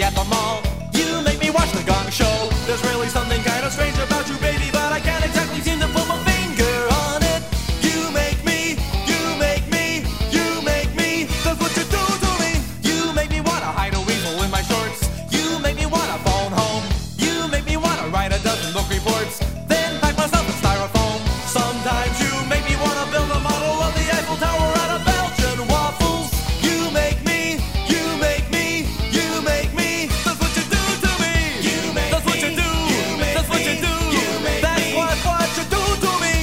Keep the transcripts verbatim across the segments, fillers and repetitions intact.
party at the mall. You make me watch the Gong Show. There's really something kind of strange about you, baby, but I can't exactly seem to put my finger on it. You make me, you make me, you make me. That's what you do to me. You make me wanna hide a weasel in my shorts. You make me wanna phone home. You make me wanna write a dozen book reports, then pack myself in styrofoam. Sometimes you make me wanna build a model of the Eiffel Tower out of Belgian waffles. You make me, you make me, you make me. That's what you do to me. You make That's what you do. You make That's what you do. You make That's me. what what you do to me.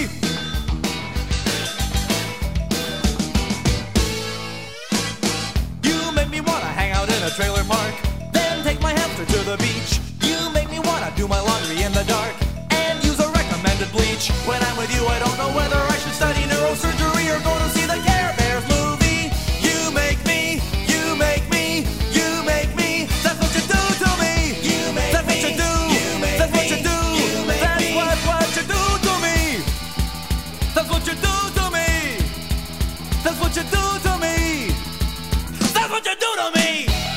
You make me wanna hang out in a trailer park, then take my hamster to the beach. You make me wanna do my laundry in the dark and use a recommended bleach. When I'm with you, I don't know whether I should study neurosurgery or go to see the Care Bears movie. You make me, you make me, you make me. That's what you do to me. You make That's what you do. You make That's what you do. You make That's what what you do to me. That's what you do to me. That's what you do to me. That's what you do to me.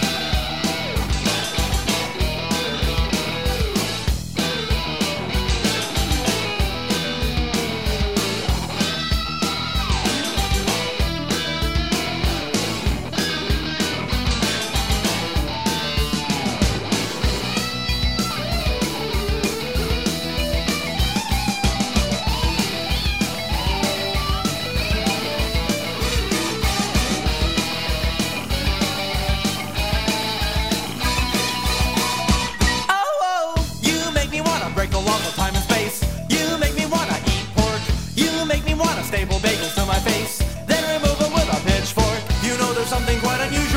Break the laws of time and space. You make me wanna eat pork. You make me wanna staple bagels to my face, then remove them with a pitchfork. You know there's something quite unusual